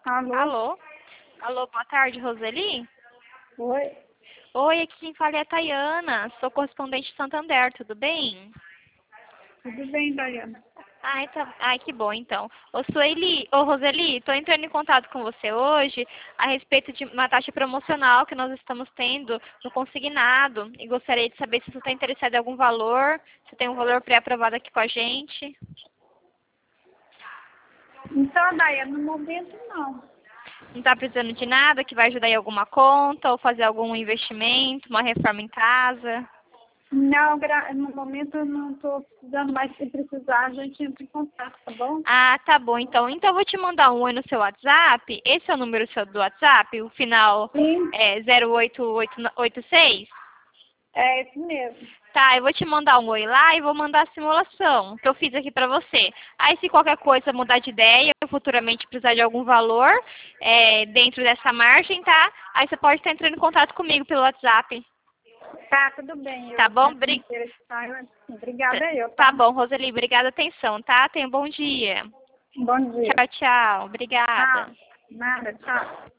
Alô? Alô? Alô, boa tarde, Roseli? Oi? Oi, aqui quem fala é a Tayana, sou correspondente de Santander, tudo bem? Tudo bem, Daiane? Ai, que bom, então. Ô, Roseli, estou entrando em contato com você hoje a respeito de uma taxa promocional que nós estamos tendo no consignado e gostaria de saber se você está interessado em algum valor, se tem um valor pré-aprovado aqui com a gente. Então, Daiane, no momento não. Não está precisando de nada que vai ajudar em alguma conta ou fazer algum investimento, uma reforma em casa? Não, no momento eu não estou precisando, mas se precisar, a gente entra em contato, tá bom? Ah, tá bom, então. Então eu vou te mandar um oi no seu WhatsApp. Esse é o número seu do WhatsApp, o final Sim, é 08886. é esse mesmo. Tá, eu vou te mandar um oi lá e vou mandar a simulação que eu fiz aqui pra você. Aí se qualquer coisa mudar de ideia, ou futuramente precisar de algum valor dentro dessa margem, tá? Aí você pode estar entrando em contato comigo pelo WhatsApp. Tá, tudo bem. Tá Eu bom? sempre me interessar. Obrigada eu, Tá tá? bom, Roseli, obrigada a atenção, tá? Tenha um bom dia. Bom dia. Tchau, tchau. Tchau. Obrigada. Nada, tchau.